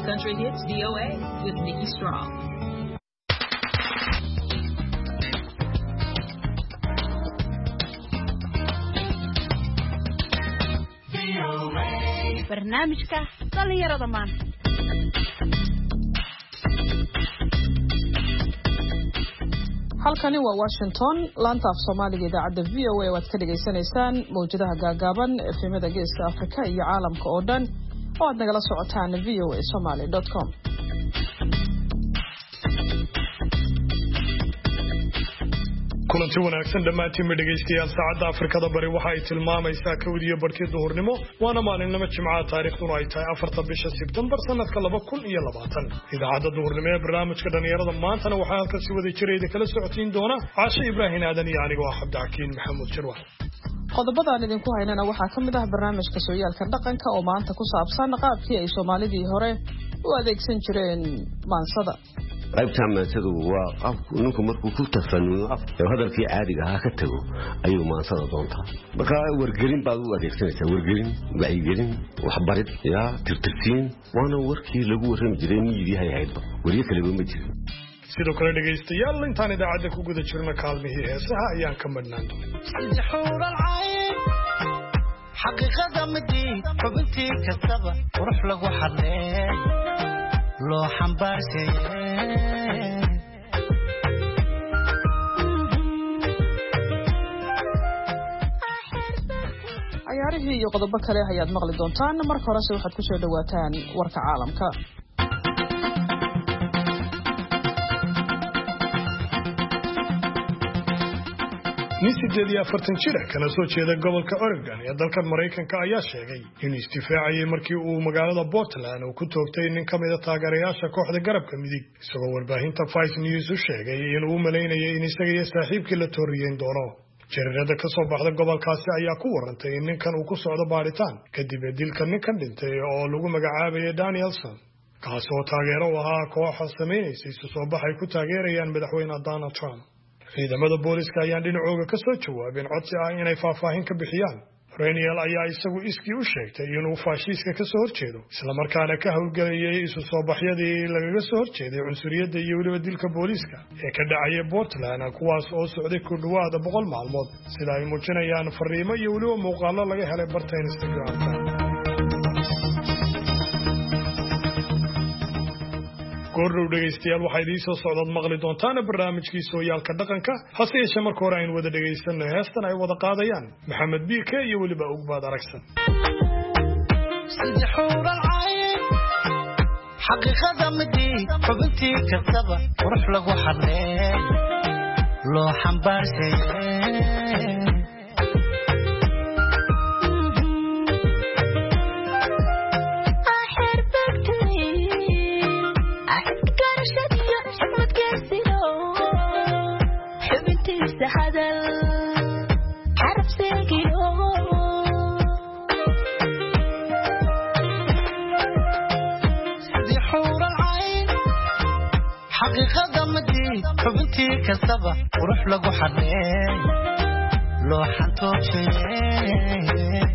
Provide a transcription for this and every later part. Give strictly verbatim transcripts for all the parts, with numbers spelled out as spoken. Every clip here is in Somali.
Country Hits V O A with Nikki Strong. barnaamijka dhalinyarada maanta. halkani waa Washington, laanta af Soomaaliga idaacadda V O A waad ka dhageysanaysaan mowjadaha gaagaaban efemada Geeska Afrika iyo caalamka oo dhan oo aad nagala socotaan v o a somali dot com. kulanti wanaagsan dhammaantiin ma dhegaystayaal saacadda Afrikada bari waxa ay tilmaamaysaa kowdiyo barkii duhurnimo waana maalinimo Jimcaha taariikhduna ay tahay afarta bisha Sebtembar sanadka laba kun iyo labaatan. idaacadda duhurnimo ee barnaamijka dhalinyarada maantana waxaa halkan si wada jireeda kala socotiin doona Caasha Ibraahin Aadan iyo aniga oo Cabdixakiin Maxamuud Jarwah. qodobada aan idinku haynana waxaa ka mid ah barnaamijka sooyaalka dhaqanka oo maanta ku saabsan qaabkii ay Soomaalidii hore u adeegsan jireen maansada. qaybta maansadu waa qofku ninku markuu ku tafanuyo af hadalkii caadiga ah ka tago ayuu maansada doontaa. marka wargelin baad u adeegsanaysaa, wargelin, wacyigelin, waxbarid, yaa tirtirtiin waana warkii lagu warrami jiray miyigahay hayba wariye kale ma jirin. sidoo kale dhegaystayaal intaan idaacadda ku guda jirno kaalmihii heesaha ayaan ka madhnaan doonaa. xaqiiqada midii xubintii kastaba qurux lagu xadlee loo xambaarsaye ciyaarihii iyo qodobo kale ayaad maqli doontaan. marka horese waxaad ku soo dhawaataan warka caalamka. nin sideed iyo afartan jir ah kana soo jeeda gobolka Oregon ee dalka Mareykanka ayaa sheegay inuu istifaacayay markii uu magaalada Portland uu ku toogtay nin ka mid ah taageerayaasha kooxda garabka midig, isagoo warbaahinta Fox News u sheegay inuu u maleynayay in isaga iyo saaxiibkii la tooriyeyn doono. Jaridada ka soo baxda gobolkaasi ayaa ku warantay in ninkan uu ku socdo baaritaan kadib dilka ninkan dhintay oo lagu magacaabayay Danielson, kaas oo taageero u ahaa kooxa sameynaysa isu soo baxay ku taageerayaan madaxweyne Donald Trump. ciidamada booliska ayaan dhinacooga ka soo jawaabin codsi ah inay faahfaahin ka bixiyaan. Reniel ayaa isagu iskii u sheegtay inuu faashiiska ka soo horjeedo isla markaana ka howlgelayay isu soo baxyadii lagaga soo horjeeday cunsuriyadda iyo weliba dilka booliska ee ka dhacaya Portland, kuwaas oo socday ku dhawaada boqol maalmood sida ay muujinayaan fariimo iyo weliba muuqaallo laga helay barta Instagram-ka. goordhow dhegaystayaal waxaa idiin soo socdaad maqli doontaan barnaamijkii sooyaalka dhaqanka, hase yeeshee marka hore aynu wada dhegaysanno heestan ay wada qaadayaan Maxamed Biike iyo weliba Ugbaad Aragsan. xaqiiqada midii xubintii kastaba qurux lagu xadlee loo xambaarsaye xaqiiqada midii xubintii kastaba qurux lagu xadlee loo xantoojaye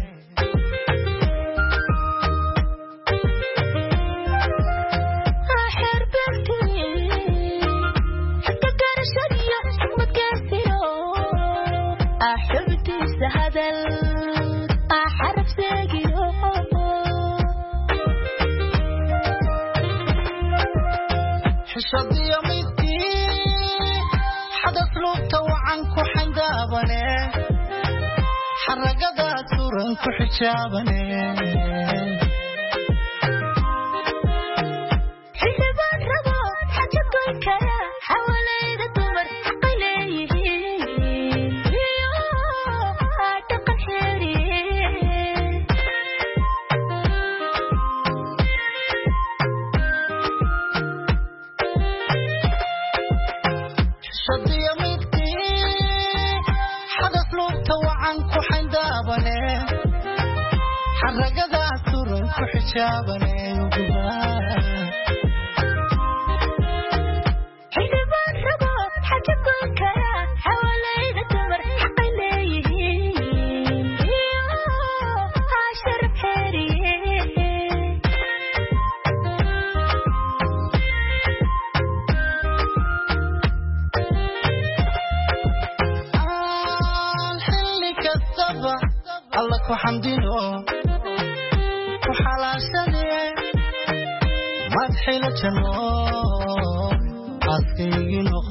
ku xijaabane xisabad rabo xaja goyn kara xawalayda dumar xaqay leeyihiin iyo dhaqan xeeriye shadiya midkii xadas lugta wacan ku xandaabane xaragada turan ku xijaabane xisabad rabo xaja goyn kara xawalayda dumar xaqay leeyihiin iyo sharaf xeeriye حمدينو وحلاشني مدحي لجنو عسكينو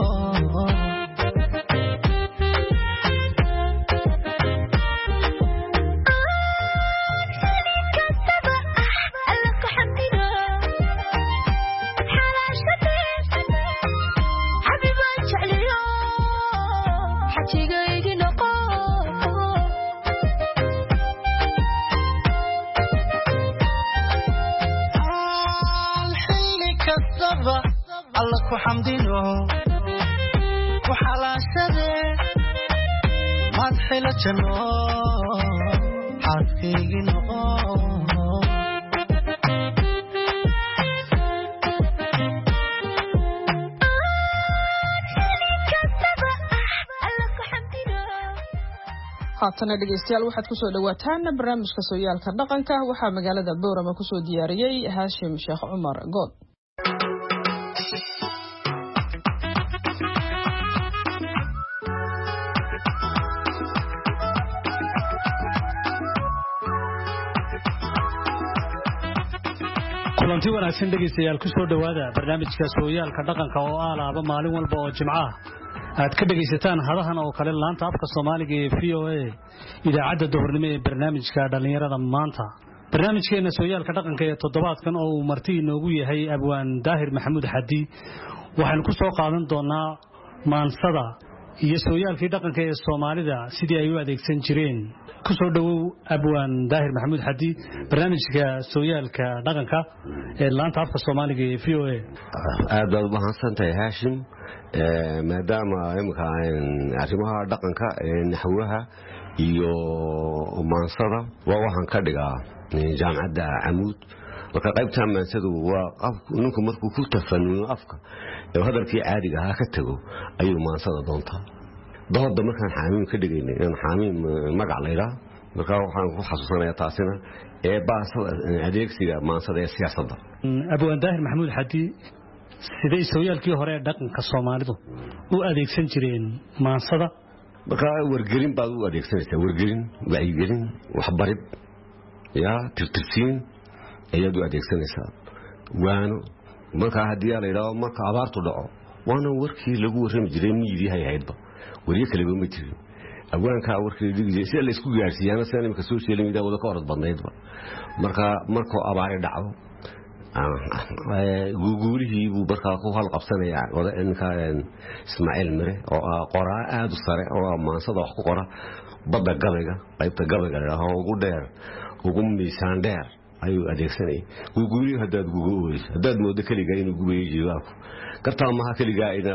حمدينو وحلاشني مدحي لجنو عسكينو haatana dhegeystayaal waxaad ku soo dhawaataan barnaamijka sooyaalka dhaqanka waxaa magaalada Boorama ku soo diyaariyay Haashim Sheekh Umar Good kulanti wanaagsan dhegeystayaal ku soo dhawaada barnaamijka sooyaalka dhaqanka oo aalaaba maalin walba oo jimco ah aad ka dhageysataan hadahan oo kale laanta afka Soomaaliga ee V O A idaacadda duhurnimo ee barnaamijka dhalinyarada maanta barnaamijkeena sooyaalka dhaqanka ee toddobaadkan oo uu marti inoogu yahay Abwaan Daahir Maxamuud Xaddi waxaan ku soo qaadan doonaa maansada iyo sooyaalkii dhaqanka ee Soomaalida sidii ay u adeegsan jireen ku soo dhawow Abwaan Daahir Maxamuud Xaddi barnaamijka sooyaalka dhaqanka ee laanta afka Soomaaliga ee V O A aad baad u mahadsantahay Haashim maadaama imka arrimaha dhaqanka ee naxwaha iyo maansada waa waxaan ka dhigaa jaamacadda Amuud marka qaybta maansadu waa qofku ninku markuu ku tafanuyo afka ee hadalkii caadiga ah ka tago ayuu maansada doontaa dooda markaan xaamiin ka dhigaynay in xaamiin magac leeyahay marka waxaan ku xasuusanayaa taasina ee baasada adeegsiga maansada ee siyaasadda Abwaan Daahir Maxamuud Xaddi sidee sooyaalkii hore ee dhaqanka Soomaalidu u adeegsan jireen maansada marka wargelin baad u adeegsanaysaa wargelin wacyigelin waxbarid ya tirtirsiin ayaad u adeegsanaysaa waano marka haddii la yiraahdo marka abaartu dhaco waana warkii lagu warrami jiray miyiga hay'adba wariye kale ma jirin abwaanka warkii dhigay si la isku gaarsiiyana saan imka social media wada ka orod badnaydba marka marka abaar dhaco guguurihii buu markaa ku hal qabsanaya wada inka Ismaaciil Mire oo qoraa aad u sare oo maansada wax ku qora badda gabayga qaybta gabayga oo ugu dheer ugu miisaan dheer ayuu adeegsanay guguurihii hadaad guguuris hadaad moodo kaliga inuu gubeeyo jiwaabku kartaa ma kaliga ina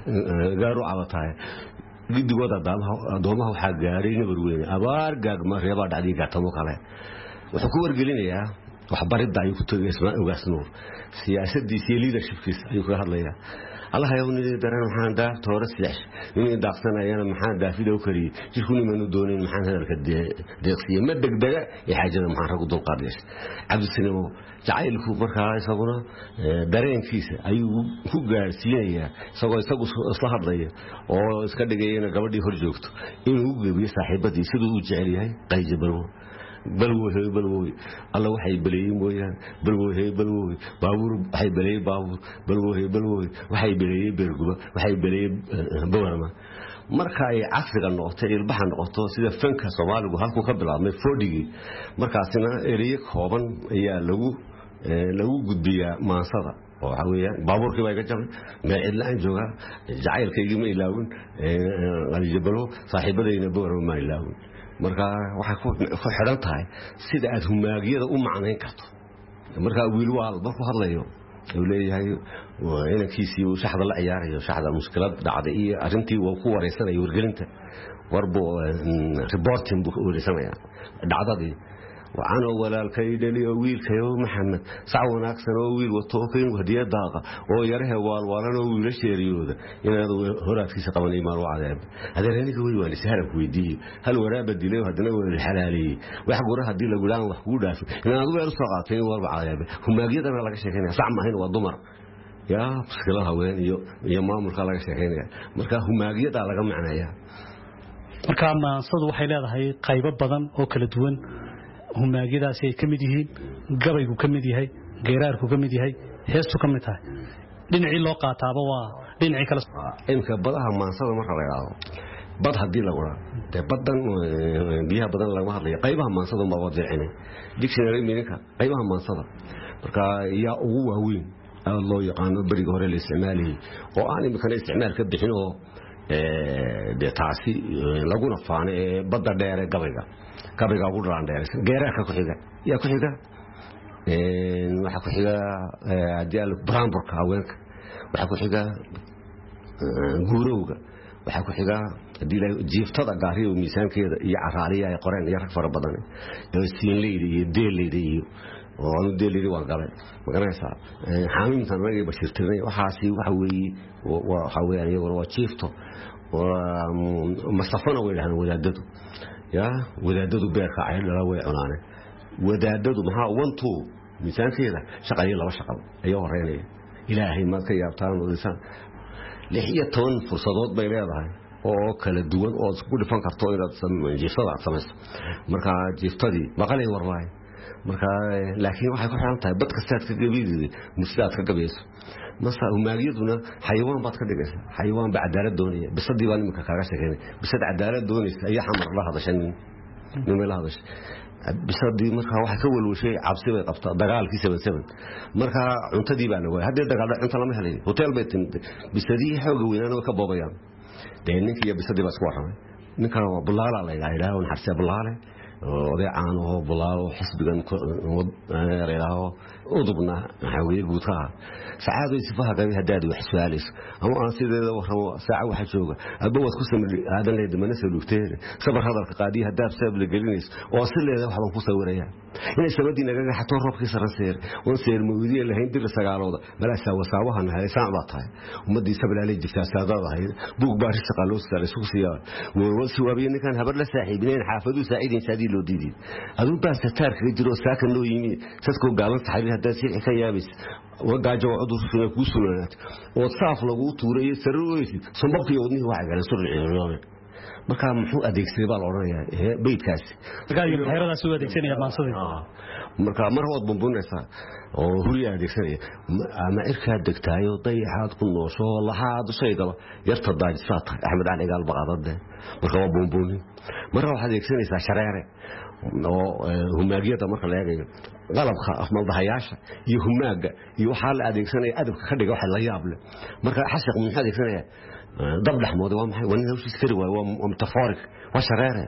gaaru cabataay gidigooda doomaha waxa gaaray nabar weyn abaar gaagma reeba dhacday gaatamo kale wuxuu ku wargelinayaa waxbaridda ay ku tagay Ismaaciil Ugaas Nuur siyaasaddiisa iyo leadershipkiisa ayuu ka hadlayaa Allah ayaa unii daran waxaan daa toora siyaas inuu daaqsanayana maxaan daafida u kariyo jirkuna ma doonin maxaan hadalka deeqsiye ma degdega ee xaajada maxaan rag u dulqaadayay Cabdisinimo jacaylku markaa isaguna dareenkiisa ayuu ku gaarsiinayaa isagoo isagu isla hadlaya oo iska dhigayna gabadhii hor joogto inuu u geebiyo saaxiibadii sidoo uu jecel yahay qayjabaro balwoohe balwoohe alla waxay baleeyeen mooyaan balwoohe balwoohe baabuur waxay baleeyeen baabuur balwoohe balwoohe waxay baleeyeen beerguba waxay baleeyeen bawarma marka ay casriga noqotay ilbaxa noqoto sida fanka Soomaaligu halku ka bilaabmay forty markaasina eriye kooban ayaa lagu lagu gudbiyaa maansada oo waxa weeyaan baabuurkii way ka jabay meel laan jooga jacaylkaygii ma ilaawin qalijabalo saaxiibadayna bawarma ma ilaawin marka waxa ku xiran tahay sida aad humaagiyada u macnayn karto marka wiil walba ku hadlayo uu leeyahay inankiisii uu shaxda la ciyaarayo shaxda mushkilad dhacday iyo arintii uu ku wareysanayo wargelinta warbo reporting buu wareysanayaa dhacdadii وأنا ولا الكيدلي ويل كيو محمد سعونا أكثر ويل وتوكين وهدية داقة ويره وال والنا ويل شيريوده إن هذا هو في سقمان إيمان وعذاب هذا اللي نقول ولا سهل كويدي هل ورا بديله هدنا ولا الحلالي ويحجرها هدي لجولان وحجودة إن هذا غير صقاتين واربع عذاب هم جدا ولا كشكين سعما هنا والضمر يا بسكلها وين يو يا مام الخلاص كشكين مركا هم جدا على جمعنا يا marka maansadu waxay leedahay qaybo badan oo kala duwan humaagyadaasi ay kamid yihiin gabaygu kamid yahay geeraarku kamid yahay heestu kamid tahay dhinacii loo qaataaba waa dhinacii kala imka badaha maansada marka la yiraahdo bad hadii la wada de badan biyaha badan laga hadlayo qaybaha maansada ma wadacinay dictionary meaning qaybaha maansada marka yaa ugu waaweyn loo yaqaano bariga hore la isticmaalay oo aan imika isticmaal ka bixin oo ee de taasi lagu nafaano ee badda dheer ee gabayga gabayga ugu dhaan dheer geeraarka ku xiga yaa ku xiga ee waxa ku xiga adial bramburka haweenka waxa ku xiga guurowga waxa ku xiga hadii jiiftada gaariyo miisaankeeda iyo caraaliya ay qoreen iyo rag fara badan ee siin leeyahay iyo deel leeyahay oo aanu deeliri waan galay magaraysa xaamintan ragay bashirtay waxaasi waxa weeye waxa weeyaan iyagu waa jiifto oo masafana weeyaan wadaadadu ya wadaadadu beerka ay la way cunaanay wadaadadu maxaa wantu miisaankeeda shaqay laba shaqo ayaa horeynay ilaahay ma ka yaabtaan oo isaan lixiyo toban fursadood bay leedahay oo kala duwan oo isku dhifan karto inaad jiiftada samayso marka jiiftadii maqalay warwaay marka laakiin waxay ku xiran tahay bad kastaad ka gabiidii mustaad ka gabayso masa umaagiyaduna xayawaan baad ka dhigaysaa xayawaan ba cadaalad doonaya bisadii baan imika kaaga sheegnay bisad cadaalad doonaysa ayaa xamar la hadashan nin la hadashay bisadii marka waxa ka walwashay cabsi bay qabtaa dagaalkii seven seven marka cuntadii baa lagu hadii dagaal cunto lama helay hotel bay timid bisadii xoog weynaan oo ka boobayaan deeninkii bisadii baa isku waramay ninka waa bulaala la yiraahdo oo xarsi bulaale oday aan oo bulaalo xisbigan reeraho udubna xawiye guudka saacado sifaha gabi hadaad wax su'aalis ama aan sideeda waxaan saac waxa jooga aba wad ku sameeyay aadan leeyahay mana soo lugteen sabar hadalka qaadi hadaad sabab la gelinays oo sileeda waxaan ku sawiraya inay sabadii naga xato roobkii saranseer oo seer mawdiye lahayn dir sagaalooda malaasa wasaawahan haysan baa tahay ummadii sabalaalay jirta saadadahay buug baaris qaloos sare suusiya oo siwaabiyeen kan habar la saaxiibineen xaafadu saacidin saadi loo diiday aduu baa taarka jiro saakan loo yimi sadku gaaban tahay hada si ka yaabis wagaajo cudur fiina ku suulanat oo saaf lagu tuuray sarooysi sanbabkii wadnihi waxa galan surciyo marka muxuu adeegsaday baa la oranayaa ee beedkaasi gaariga xeeradaas uu adeegsanaya maansada marka mar hood bumbuunaysa oo huriya adeegsanaya ama irka degtaayo dayaxaad ku noosho lahaad sheegaba yarta daajisata Axmed Ali Gaal baqadade marka waa bumbuuni marka waxa adeegsanaysa shareere oo humaagiyada marka la eegayo qalabka afmal dahayaasha iyo humaaga iyo waxa la adeegsanaya adabka ka dhiga waxa la yaab leh marka xashaq muxuu adeegsanaya dab dhaxmood waa maxay wana hawshiis kari waa waa metaphoric waa shareere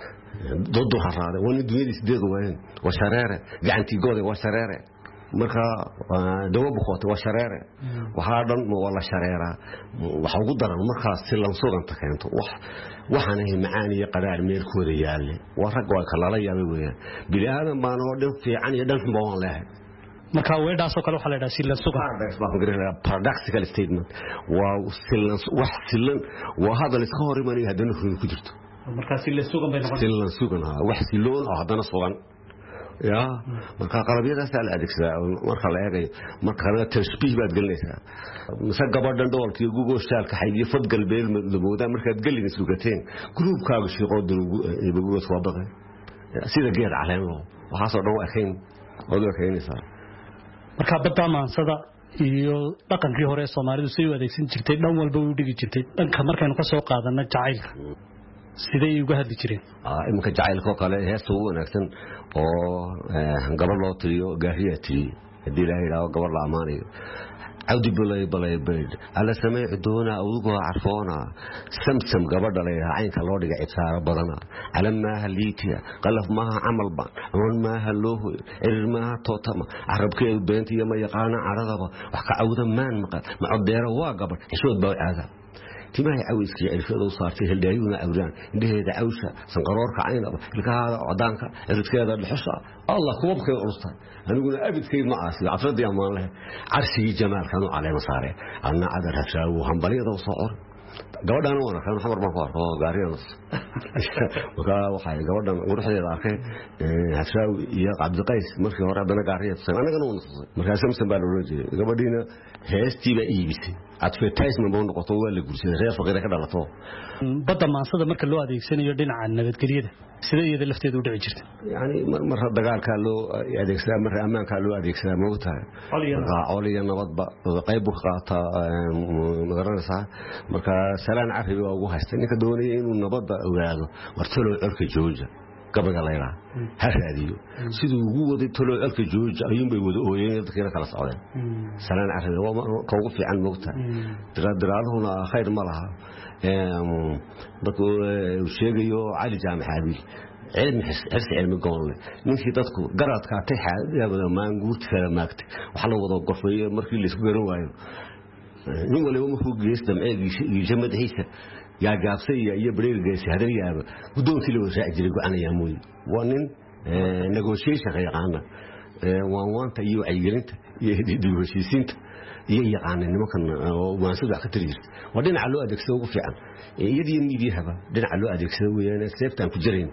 ضد حراره wana dunida sideed weeyaan waa shareere gacantii gooday waa shareere marka dawab qoto waa shareere waxa dhan waa la shareera waxa ugu daran marka si lan suganta keento wax waxana ay macaan iyo qadaar meelkooda yaale waa rag waa kala la yaabay weeyaan bilaadan baan oo dhan fiican iyo dhan xun baan leeyahay marka weedhaas oo kale waxa la yiraahdaa silan sugan paradoxical statement waa silan wax silan waa hadal iska hor imanaya hadana ku jirto marka silan sugan bay noqon silan sugan wax siloon oo hadana sugan ya marka qalabiyadaas la adeegsadaa marka la eegayo marka la tashbiih baad galinaysaa masa gabadhan doolkii Google shaalka xaydi fad galbeed madooda markaad galin sugateen groupkaaga shaqooda ibagu soo baqay sida geed caleen loo waxa soo dhaw akeen oo keenaysaa marka badda maansada iyo dhaqankii hore Soomaalidu si u adeegsan jirtay dhan walba u dhigi jirtay dhanka markaynu ka soo qaadana jacaylka sidee uga hadli jireen ah imka jacaylka kale heesto wanaagsan oo gabadh loo tiriyo gaariya tiri hadii la yiraahdo gabadh la amaanayo عودي بلاي بلاي بيد على سماع دونا أوجه عرفونا سمسم قبل عليها عين كلوري قاعد صار بدنا على ما هليتيا قلف ما عمل بان عون ما هلوه إر ما توتما عرب كي بنتي يوم يقانا عرضها وحكى عودا ما نقل مع الديرة واقبل حشود بوي هذا تما يعوز كي يعرف لو صار فيه الدايون أولان إنه هذا عوشة سنقرار كعينه لك هذا عدانك إرد كذا الحصة الله خوب خير أرسطان أنا أقول أبد كيف معاصي عفرد يا مان له عرسي جمال كانوا عليه مصاري أنا عذر هشاو وهم بليضة وصعر قبضنا وانا كانوا حمر مفار هو قاري نص وكا وحي قبضنا وروح لي ذاك هشاو يا عبد القيس مركي ورا بنا قاري أنا كانوا نص مركي سمسم بالورجي قبضينا هستي بأيبسي advertisement buu noqoto waa la guursaday reer faqir ka dhalato badda maansada marka loo adeegsanayo dhinaca nabadgelyada sida iyada lafteedu u dhici jirtay yani mar dagaalka loo adeegsadaa mar amaanka loo adeegsadaa ma ogtahay coliya nabadba qayb u qaata magaranaysaa marka salaan carabi waa ugu haystay ninka doonaya inuu nabadda ogaado wartalo colka jooja gabaga leeyahay ha raadiyo sidoo ugu waday talo alka jooja ayuu bay wada ooyeen dadkina kala socdeen salaan carabi waa ka ugu fiican moogta diraadiraaduna khayr ma laha ee dadku sheegayo cali jaamacaadi cilmi xis cilmi go'an ninkii dadku garadka taxaadada maanguut kala maagtay waxa la wada gorfay markii la isku garan waayo nin waliba ma ku geestam ee jamadiisa يا جابسي يا بريل جالس هذا يا بدون كيلو راجل أنا يا موي وانن نجوشيش غيرنا وان تيو عيرنت يهدي دوشيسنت يقعنا إنه ممكن وانسود على كتير ودين على أديك سوق فعلا يدي يمي هذا دين على أديك سوي أنا سلفت عن كجرين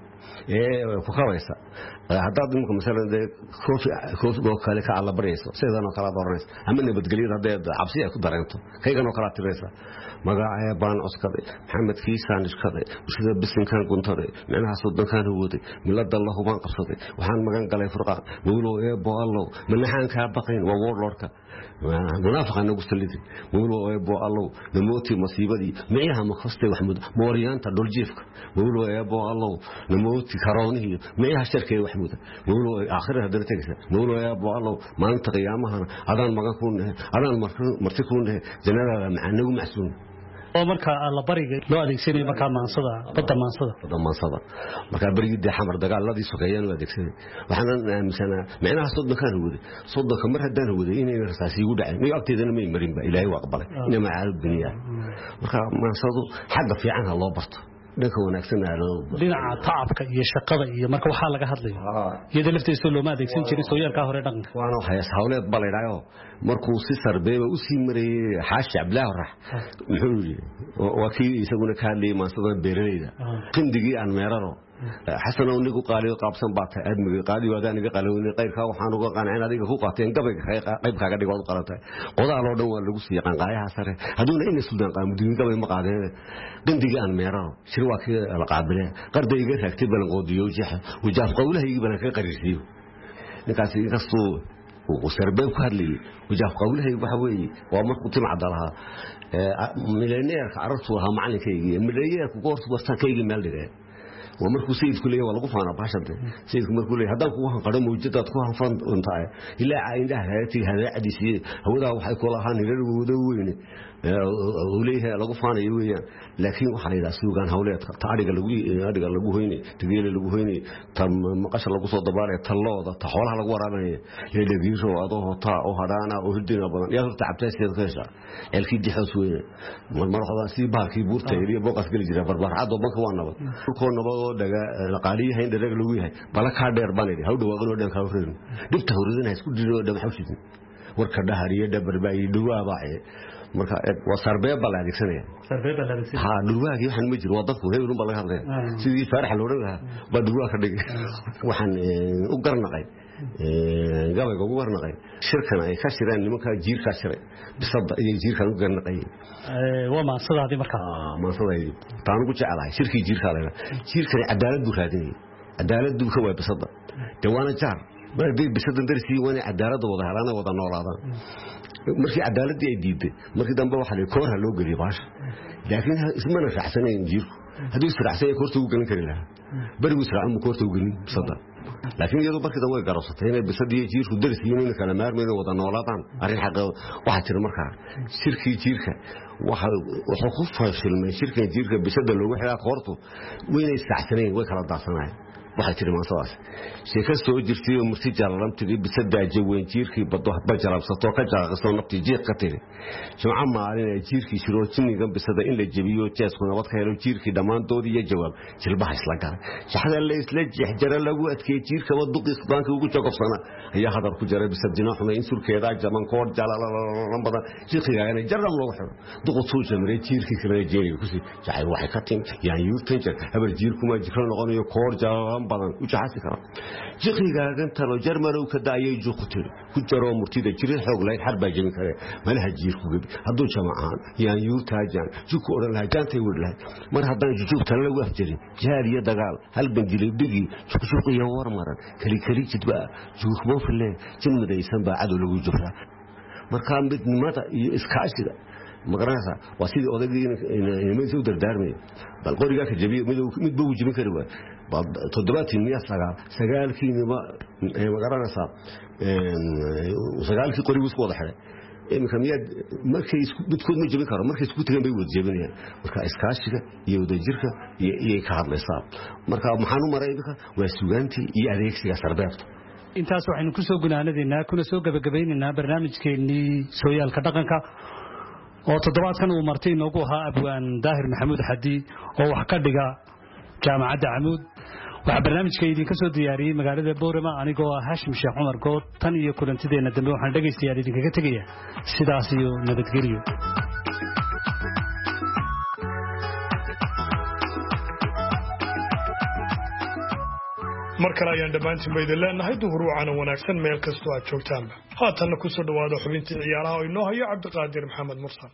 فخويسة هذا ممكن مثلا خوف خوف بوكالك على بريسو سيدنا كلا بريس هم إنه بتقليد هذا عبسية كدرنتو كي كانوا كلا تريسا مقاعد بان أسكري محمد كيسان إسكري وشذا بسم كان قنطري معناها صد كان هودي ملاد الله بان قصدي وحان مكان قال فرقان بيقولوا إيه بو الله من نحن كابقين وور لوركا منافق أنا قلت لي بيقولوا إيه بو الله نموتي مصيبة دي معيها مخصتي وحمد موريان تدور جيفك بيقولوا إيه بو الله نموتي كروني معيها شركة وحمد بيقولوا آخرها درتك بيقولوا إيه بو الله ما أنت قيامها هذا المكان كون هذا المرتكون جنرال مع النجوم محسون oo marka la bariga loo adeegsanay marka maansada badda maansada badda maansada marka bariga xamar dagaaladii sugayaan loo adeegsanay waxaan aaminsanaa macnaha sodon kan wada sodon kamar hadaan wada inay rasaasi ugu dhacay ma agteedana ma marin ba ilaahay waa aqbalay inay macaalib biniya marka maansadu xagga fiican loo barto dhanka wanaagsan loo dhinaca taabka iyo shaqada iyo marka waxa laga hadlayo iyada lafteedu loo ma adeegsan jirin sooyaalka hore dhaqanka waana waxa hawleed balayrayo markuu si sarbeeba u sii maray xaashi ablaah rax muxuu yiri wakii isaguna ka hadlay maansada beeraleyda qindigii aan meeraro حسنا ونيجو قالوا قابسن بعته أدمي قالوا هذا نيجي قالوا إن غير خاو حانو قان عين هذيك هو قاتين قبل قبل خاك ديقول قالته قضاء الله دوا لقصي قان قاية حسره هذول إن السودان قام بدون قبل ما قادين قندي عن ميرا شروع كي القابلة قرد يجي تكتب لنا قضية وجح وجاف قوله يجي بنا كي قريسيو نكاسي نكسو وسربان كارلي وجاف قوله يجي بحوي وما كنت معدلها مليونير عرفتوها معني كي مليونير كقرص برتان كي مالده ومركو سيد كلية ولا قفانا باشرته سيد كمركولي هذا كوه قدم وجدت كوه فن انتاعه إلا عنده هاتي هذا عديسي هو ده وحي كلها هنيرد ودويني وليه لا قفانا يويا لكن وحي ذا سوقان هؤلاء تعرق اللجوي تعرق اللجوهيني تقيل اللجوهيني تم مقاش اللجوس الضبارة تلاو ده تحولها لجواراني يلي بيجوا أضوه طاء وهدانا وهدينا بدن يا رب تعبت سيد خيشة الكيد دي حسوي مرة خلاص سيبها كيبور تيري بوقس كل جرا بربار عضو بنك وانا بد كل نبض دجا لقالي هين دجا لجوي هاي بلا كادر بانيري هودو وقولوا ده كافرين دب تهورين هاي سكول جرو ده محوشين وركده هريه ده برباي دوا باعي marka wasarbeeb bal adeegsanaya sarbeeb bal adeegsanaya ha duwaagi waxaan ma jiro wadadku heeru bal laga hadlay sidii faarax loo dhagaa ba duwaa ka dhigay waxaan u garnaqay ee gabayga ugu garnaqay shirkan ay ka shireen nimanka jiirka shiray bisada iyo jiirkan u garnaqay ee waa ma sadaadi marka ma sadaadi taan ugu jecelahay shirkii jiirka leeyahay jiirkan cadaalad buu raadinay cadaalad buu ka way bisada dawaana jaar bari bisada darsi wana cadaalad wada helana wada noolaadaan markii cadaaladii ay diiday markii dambe waxa la koor loo galiyay baash laakiin ismana raacsaneen jiirku hadii israacsan ay koorta u galin kari lahaa bari israacsan koorta u galin sada laakiin iyadoo markii dambe way garasatay inay bisadii jiirku darsiin in kala maarmeen wada noolaadaan arin xaq waxa jira markaa shirkii jiirka waxa waxa ku faashilmay shirkii jiirka bisada loogu xiraa koortu weynay israacsaneen way kala daasanaayeen waxay tiri maantaas sheeka soo jirtay oo murti jaalantii bisada jaween jiirkii bado bajalabsato ka jaaqso naftii jeeq ka tiri jumca maalin ay jiirkii shiroojinigan bisada in la jabiyo jeesku nabad ka helo jiirkii dhamaantood iyo jawaab jilbaha isla gaar shaxda la isla jeexjara lagu adkay jiirka waduqi subaanka ugu jogofsana ayaa hadar ku jaray bisadina xuma in surkeeda jaman koor jalala badan jiirkiga inay jaram loo xiro duqotu jamre jiirkii kale jeeriga ku si jaxay waxay ka tin yaan yuurtan jar habar jiirku ma jikro noqonayo koor jalala badan u jaxasi karo jiqigaagan talo jarmalow ka daayay juqtir ku jaro murtida jirin xoog lahayd xarbaa jabin kare malaha jiir ku gabi hadduu jamacaan yaan yuurtaajaan juku oran lahaa jaantay wir lahayd mar haddaan jujuubta la wax jirin jihaad iyo dagaal hal banjilay dhigi juqjuq iyo warmaran kali kali jidba juuqmo fille jimmadaysan baa cadow lagu jufraa markaa midnimada iyo iskaashiga magaranaysa waa sidii odagii inay soo dardaarmay bal qoriga ka jabiyo mid buu jibin kari waa bal toddobaatan miya sagaal sagaalkiina ma magaranaysa ee sagaalkii qorigu isku wada xiray imika miya markay isku midkood ma jibin karo markay isku tagan bay wada jibinayaan marka iskaashiga iyo wadajirka iyo ka hadlaysaa marka maxaan u maray imika waa suugaantii iyo adeegsiga sarbeebta intaas waxaynu ku soo gunaanadeynaa kuna soo gabagabaynaynaa barnaamijkeennii sooyaalka dhaqanka oo toddobaadkan uu martay inoogu ahaa abwaan daahir maxamuud xadi oo wax ka dhiga jaamacadda camuud waxaa barnaamijka idinka soo diyaariyey magaalada boorama anigoo ah haashim sheekh cumar good tan iyo kulantideenna dambe waxaan dhegaystayaal idinkaga tegaya sidaas iyo nabadgelyo mar kale ayaan dhammaantiin ba idin leenahay duhur wacana wanaagsan meel kastoo aad joogtaanba haatanna ku soo dhawaada xubintii ciyaaraha oo inoo hayo cabdiqaadir maxamed mursal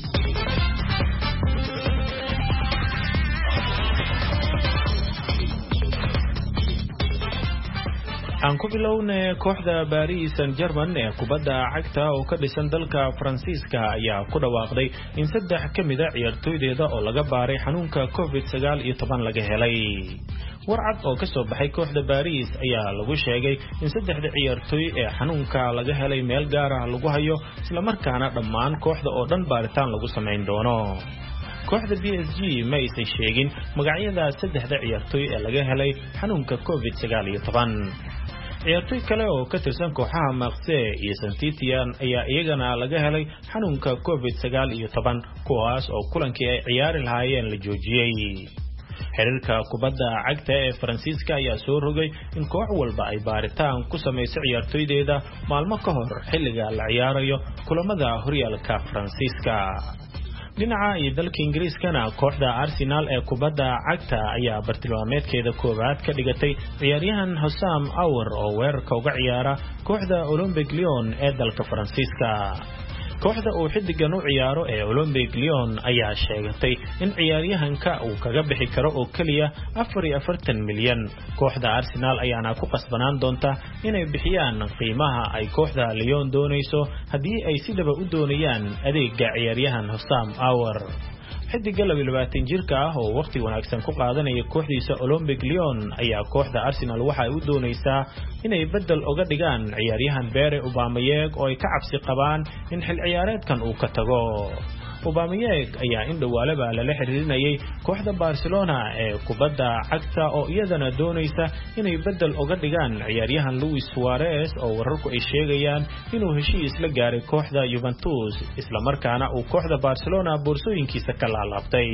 aan ku bilownay kooxda Paris Saint-Germain ee kubadda cagta oo ka dhisan dalka Faransiiska ayaa ku dhawaaqday in saddex ka mid ah ciyaartooydeeda oo laga baaray xanuunka covid sagaal iyo toban laga helay warcad oo ka soo baxay kooxda Paris ayaa lagu sheegay in saddexda ciyaartooy ee xanuunka laga helay meel gaar ah lagu hayo isla markaana dhammaan kooxda oo dhan baaritaan lagu sameyn doono kooxda P S G ma aysan sheegin magacyada saddexda ciyaartooy ee laga helay xanuunka covid sagaal iyo toban ciyaartooy kale oo ka tirsan kooxaha Marseille iyo Saint-Étienne ayaa iyagana laga helay xanuunka covid sagaal iyo toban kuwaas oo kulankii ay ciyaari lahaayeen la joojiyay xiriirka kubadda cagta ee Faransiiska ayaa soo rogay in koox walba ay baaritaan ku samayso ciyaartooydeeda maalmo ka hor xilliga la ciyaarayo kulamada horyaalka Faransiiska dhinaca iyo dalka Ingiriiskana kooxda Arsenal ee kubadda cagta ayaa bartilmaameedkeeda koowaad ka dhigatay ciyaaryahan Hossam Aouar oo weerarka uga ciyaara kooxda Olympique Lyon ee dalka Faransiiska kooxda uu xidigan u ciyaaro ee Olympique Lyon ayaa sheegatay in ciyaaryahanka uu kaga bixi karo oo kaliya afar iyo afartan milyan kooxda Arsenal ayaana ku qasbanaan doonta inay bixiyaan qiimaha ay kooxda Lyon doonayso haddii ay sidaba u doonayaan adeegga ciyaaryahan Hossam Aouar xidiga laba iyo labaatan jirka ah oo waqti wanaagsan ku qaadanaya kooxdiisa Olympique Lyon ayaa kooxda Arsenal waxa ay u doonaysaa inay bedel uga dhigaan ciyaaryahan Pierre Aubameyang oo ay ka cabsi qabaan in xil ciyaareedkan uu ka tago Aubameyang ayaa in dhawaalaba la xiriirinayay kooxda Barcelona ee kubadda cagta oo iyadana doonaysa inay bedel uga dhigaan ciyaaryahan Luis Suarez oo wararku ay sheegayaan inuu heshiis la gaaray kooxda Juventus isla markaana uu kooxda Barcelona boorsooyinkiisa ka laabtay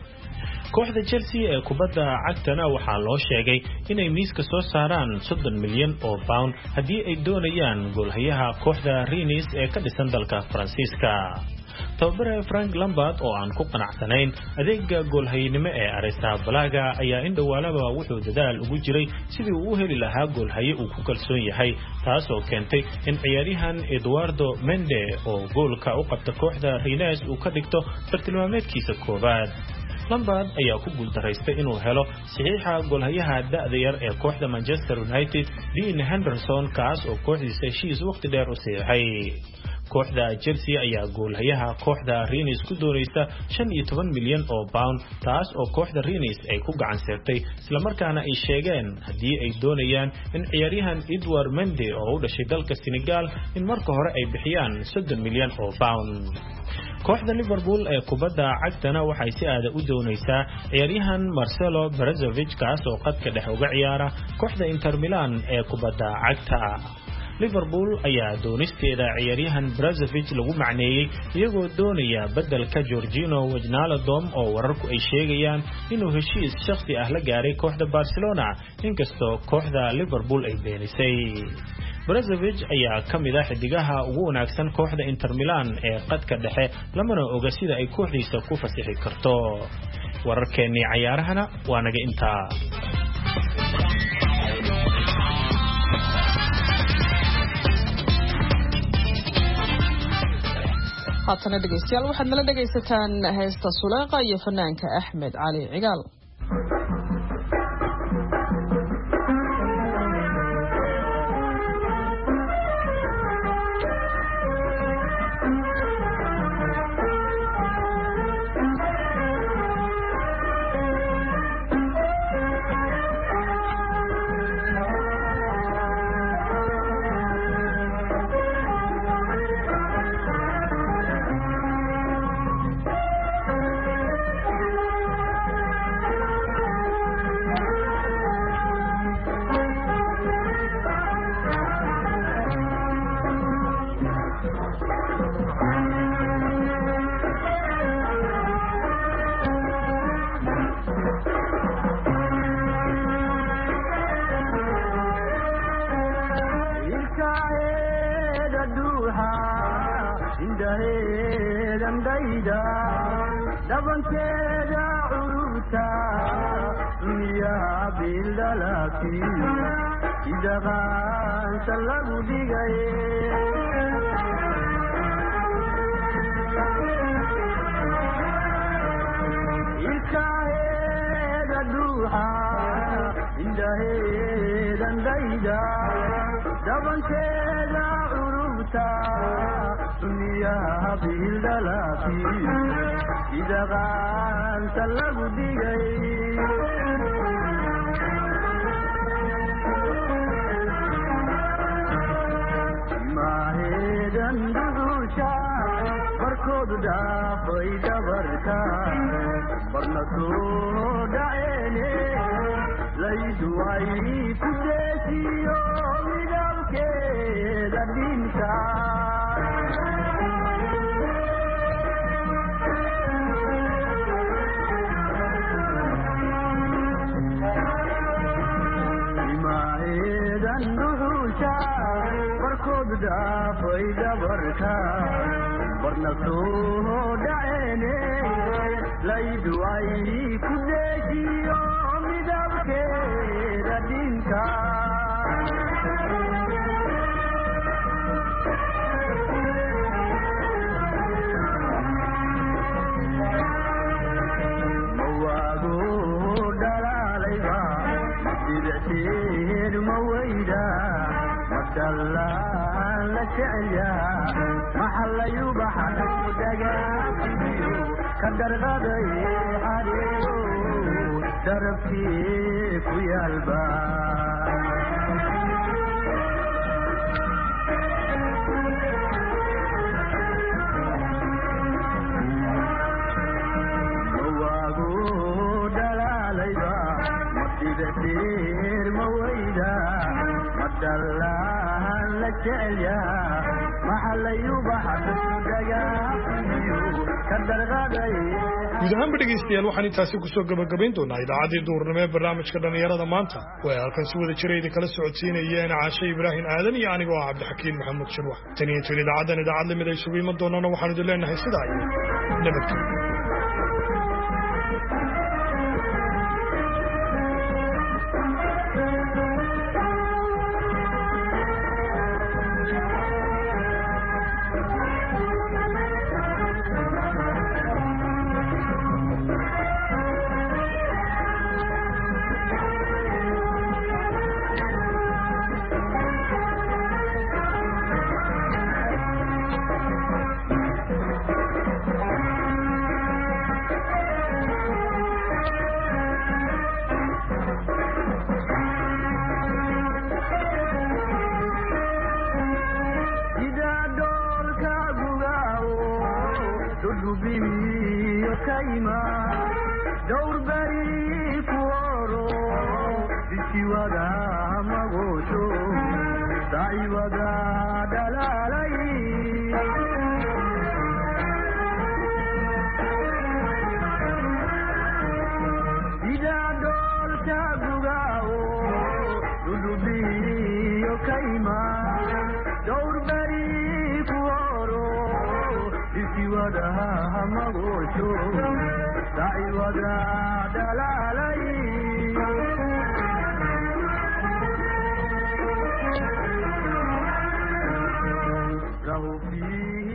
kooxda Chelsea ee kubadda cagtana waxaa loo sheegay inay miiska soo saaraan soddon milyan oo pound haddii ay doonayaan goolhayaha kooxda Rennes ee ka dhisan dalka Faransiiska tababare Frank Lampard oo aan ku qanacsanayn adeegga goolhaynimo ee Arrizabalaga ayaa in dhawaalaba wuxuu dadaal ugu jiray sidii uu u heli lahaa goolhaye uu ku kalsoon yahay taas oo keentay in ciyaaryahan Eduardo Mendy oo goolka u qabta kooxda Rennes uu ka dhigto bartilmaameedkiisa koowaad Lampard ayaa ku guuldareystay inuu helo saxiixa goolhayaha da'da yar ee kooxda Manchester United Dean Henderson kaas oo kooxdiisa heshiis waqti dheer u saxiixay kooxda Chelsea ayaa goolhayaha kooxda Rennes ku doonaysa shan iyo toban milyan oo pound taas oo kooxda Rennes ay ku gacan saartay isla markaana ay sheegeen haddii ay doonayaan in ciyaaryahan Edouard Mendy oo u dhashay dalka Senegal in marka hore ay bixiyaan soddon milyan oo pound kooxda Liverpool ee kubadda cagtana waxay si aad u doonaysaa ciyaaryahan Marcelo Brozovic kaas oo qadka dhex uga ciyaara kooxda Inter Milan ee kubadda cagta Liverpool ayaa doonisteeda ciyaaryahan Brozovic lagu macneeyay iyagoo doonaya bedelka Jorginho Wijnaldum oo wararku ay sheegayaan inuu heshiis shakhsi ah la gaaray kooxda Barcelona inkastoo kooxda Liverpool ay beenisay Brozovic ayaa kamid ah xidigaha ugu wanaagsan kooxda Inter Milan ee qadka dhexe lamana oga sida ay kooxdiisa ku fasixi karto wararkeennii ciyaarahana waa naga intaa haatana dhegeystayaal waxaad nala dhegaysataan heesta Suleeqa iyo fanaanka Axmed Cali Cigaal. guud ahaan dhegeystayaal waxaan intaasi ku soo gabagabayn doonaa idaacaddii duurnimo ee barnaamijka dhalinyarada maanta way halkan si wada jira idin kala socodsiinayeen Caashe Ibraahin Aadan iyo anigoo ah Cabdixakiin Maxamuud Shirwax tan iyo tan idaacadan idaacad lamid ay isugu iman doonana waxaan idin leenahay sidaa iyo nabadgelyo. Go